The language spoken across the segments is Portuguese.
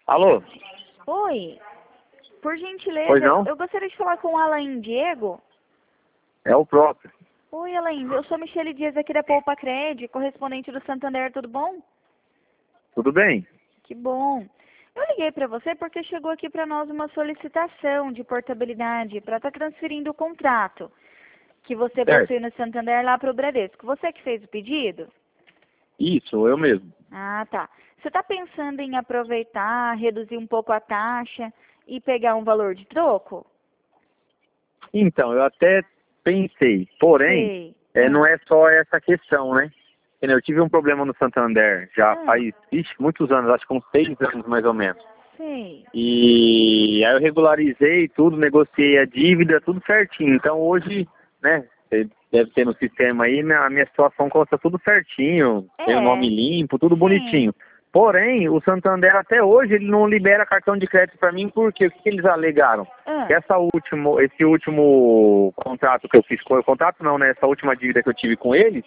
Alô? Oi, por gentileza, Pois não? eu gostaria de falar com o Alain Diego. É o próprio. Oi, Alain, eu sou Michele Dias aqui da Poupa Cred, correspondente do Santander, tudo bom? Tudo bem? Que bom. Eu liguei para você porque chegou aqui para nós uma solicitação de portabilidade para estar transferindo o contrato que você Certo. possui no Santander lá para o Bradesco. Você que fez o pedido? Isso, eu mesmo. Ah, tá. Você está pensando em aproveitar, reduzir um pouco a taxa e pegar um valor de troco? Então, eu até pensei, porém, Sei. não é só essa questão, né? Eu tive um problema no Santander já faz muitos anos, acho que uns 6 anos mais ou menos. Sei. E aí eu regularizei tudo, negociei a dívida, tudo certinho. Então hoje, né, você deve ter no sistema aí, a minha situação consta tudo certinho, tem o nome limpo, tudo Sim. bonitinho. Porém, o Santander até hoje ele não libera cartão de crédito para mim, porque o que eles alegaram? Que esse último contrato que eu fiz com contrato não, né? Essa última dívida que eu tive com eles,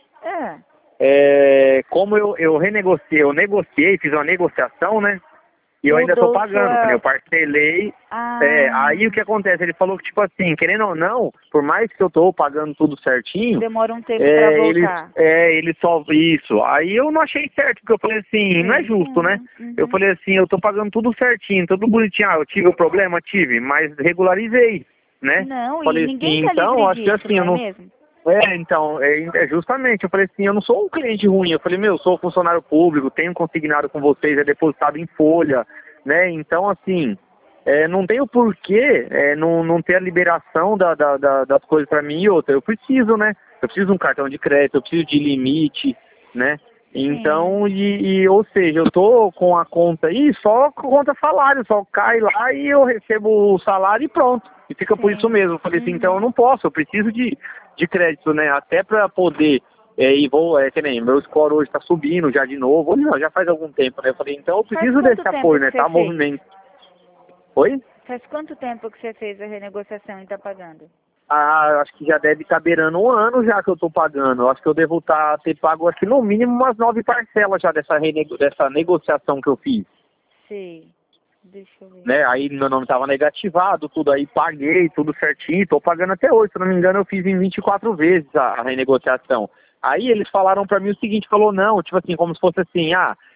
como eu renegociei, eu negociei, fiz uma negociação, né? E eu ainda estou pagando, eu parcelei. Aí o que acontece? Ele falou que, tipo assim, querendo ou não, por mais que eu estou pagando tudo certinho, demora um tempo para voltar. ele só isso. Aí eu não achei certo, porque eu falei assim, não é justo, né? Eu falei assim, eu estou pagando tudo certinho, tudo bonitinho. Ah, eu tive o problema? Tive, mas regularizei, né? Não, Falei e assim, ninguém tá então, livre acho que disso, assim, não eu é não. mesmo? Justamente, eu falei assim, eu não sou um cliente ruim, eu falei, eu sou funcionário público, tenho consignado com vocês, é depositado em folha, né, então assim, não tem o porquê não ter a liberação das coisas para mim. E outra, eu preciso, né, eu preciso de um cartão de crédito, eu preciso de limite, né, então, ou seja, eu tô com a conta aí, só conta salário, só cai lá e eu recebo o salário e pronto, e fica por isso mesmo. Eu falei assim, então eu não posso, eu preciso de crédito, né? Até para poder que nem meu score hoje está subindo já de novo. Hoje não, já faz algum tempo, né? Eu falei, então eu preciso desse apoio, né? Tá movimento. Oi? Faz quanto tempo que você fez a renegociação e está pagando? Acho que já deve estar beirando 1 ano já que eu estou pagando. Acho que eu devo ter pago aqui no mínimo umas 9 parcelas já dessa negociação que eu fiz. Sei. Deixa eu ver. Né? Aí meu nome estava negativado, tudo aí, paguei, tudo certinho, estou pagando até hoje. Se não me engano, eu fiz em 24 vezes a renegociação. Aí eles falaram para mim o seguinte, falou, não, tipo assim, como se fosse assim,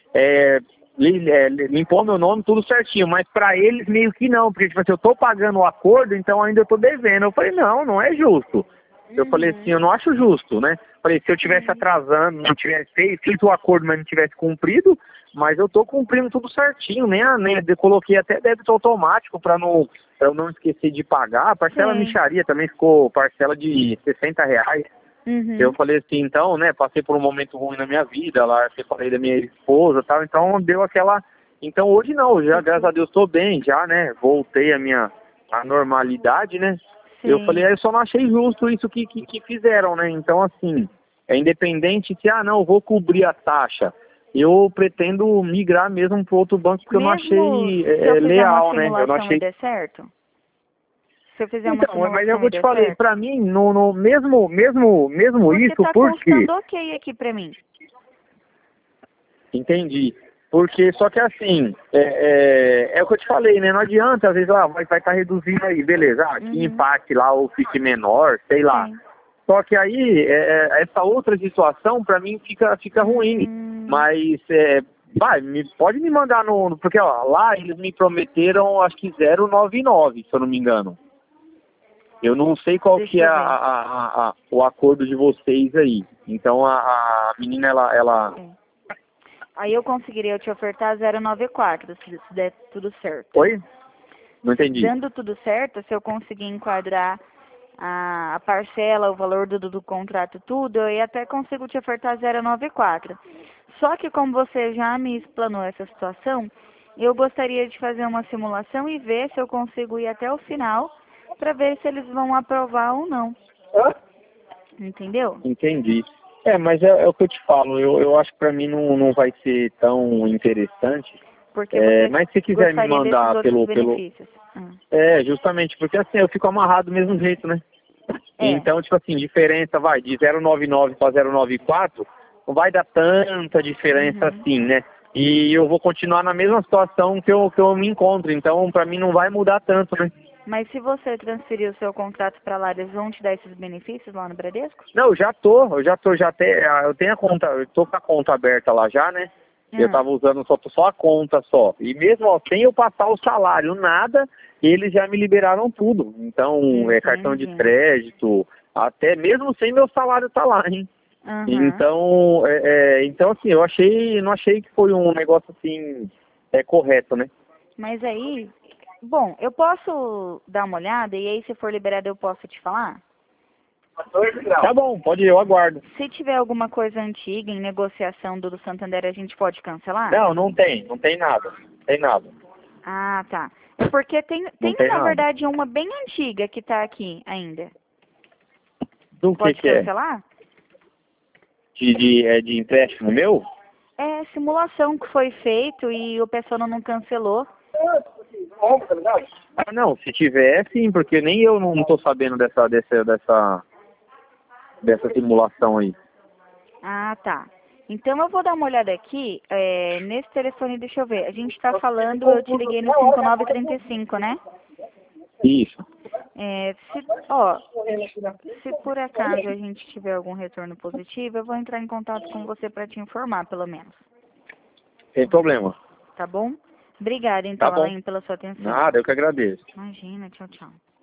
limpou meu nome, tudo certinho, mas para eles meio que não, porque tipo assim, eu estou pagando o acordo, então ainda estou devendo. Eu falei, não é justo. Eu falei assim, eu não acho justo, né? Falei, se eu tivesse atrasando, não tivesse feito o acordo, mas não tivesse cumprido, mas eu tô cumprindo tudo certinho, eu coloquei até débito automático para eu não esquecer de pagar. A parcela mixaria também ficou parcela de R$ 60. Eu falei assim, então, né, passei por um momento ruim na minha vida, lá, separei da minha esposa e tal, então deu aquela... Então hoje não, já graças a Deus tô bem, já, né, voltei a normalidade, né. Eu falei, eu só não achei justo isso que fizeram, né? Então, assim, é independente se, não, eu vou cobrir a taxa. Eu pretendo migrar mesmo para outro banco, porque eu não achei leal, né? Eu não achei... der certo? Se eu fizer uma Então, mas é o que eu te der falei, certo? para mim, mesmo Porque isso, tá por quê? constando ok aqui pra mim. Entendi. Porque, só que assim, é o que eu te falei, né? Não adianta, às vezes, vai estar reduzindo aí, beleza, que empate lá ou fique menor, sei lá. Só que aí, essa outra situação, pra mim, fica ruim. Mas, pode me mandar porque, lá eles me prometeram, acho que 0,99, se eu não me engano. Eu não sei qual que é o acordo de vocês aí. Então, a menina, ela... Aí eu conseguiria te ofertar 0,94, se der tudo certo. Oi? Não entendi. Dando tudo certo, se eu conseguir enquadrar a parcela, o valor do contrato, tudo, eu até consigo te ofertar 0,94. Só que como você já me explanou essa situação, eu gostaria de fazer uma simulação e ver se eu consigo ir até o final para ver se eles vão aprovar ou não. Entendeu? Entendi. Mas é o que eu te falo, eu acho que pra mim não vai ser tão interessante. Porque você mas se quiser me mandar pelo... benefícios. Justamente, porque assim, eu fico amarrado do mesmo jeito, né? Então, tipo assim, diferença de 0,99 para 0,94, não vai dar tanta diferença assim, né? e eu vou continuar na mesma situação que eu me encontro. Então, para mim não vai mudar tanto, né? Mas se você transferir o seu contrato para lá, eles vão te dar esses benefícios lá no Bradesco? Não, eu tenho a conta, eu tô com a conta aberta lá já, né? Eu tava usando só a conta só. E mesmo ó, sem eu passar o salário, nada, eles já me liberaram tudo. Então, cartão de crédito, até mesmo sem meu salário tá lá, hein? Então, então assim, não achei que foi um negócio assim, correto, né? Mas aí, bom, eu posso dar uma olhada e aí se for liberado eu posso te falar? Tá bom, pode ir, eu aguardo. Se tiver alguma coisa antiga em negociação do Santander, a gente pode cancelar? Não tem nada, não tem nada. Ah, tá. É porque tem na verdade uma bem antiga que tá aqui ainda. Do pode que cancelar? De empréstimo meu? É simulação que foi feito e o pessoal não cancelou. Ah, não, se tiver, sim, porque nem eu não tô sabendo dessa simulação aí. Ah, tá. Então eu vou dar uma olhada aqui, nesse telefone, deixa eu ver. A gente tá falando, eu te liguei no 5935, né? Isso. Se por acaso a gente tiver algum retorno positivo, eu vou entrar em contato com você para te informar, pelo menos. Sem problema. Tá bom? Obrigada, então, Tá bom. Alain, pela sua atenção. Nada, eu que agradeço. Imagina, tchau, tchau.